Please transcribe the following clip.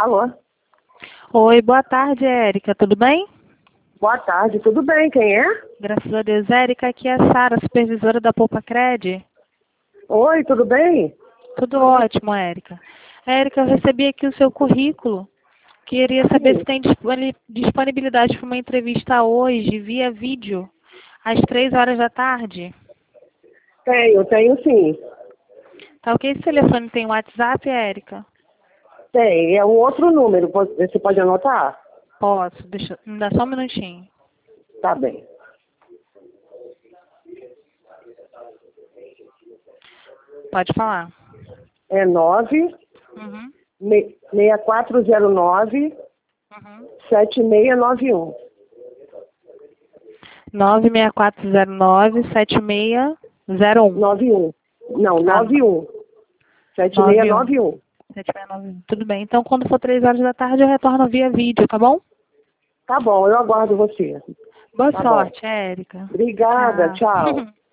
Alô? Oi, boa tarde, Érica. Tudo bem? Boa tarde, tudo bem? Quem é? Graças a Deus. Érica, aqui é a Sara, supervisora da Poupa Cred. Oi, tudo bem? Tudo ótimo, Érica. Érica, eu recebi aqui o seu currículo. Queria saber se Sim. tem disponibilidade para uma entrevista hoje, via vídeo, às 3 horas da tarde. Tenho sim. Tá ok? Esse telefone tem WhatsApp, Érica? Tem, é um outro número, você pode anotar? Posso, me dá só um minutinho. Tá bem. Pode falar. É 9 Uhum. 6409 Uhum. 7691. 96409-7601. 91. Não, Ah, 91. 91. 7691. 769. Tudo bem. Então, quando for 3 horas da tarde, eu retorno via vídeo, tá bom? Tá bom, eu aguardo você. Boa Tá bom. sorte, Érica. Obrigada, Tchau. tchau.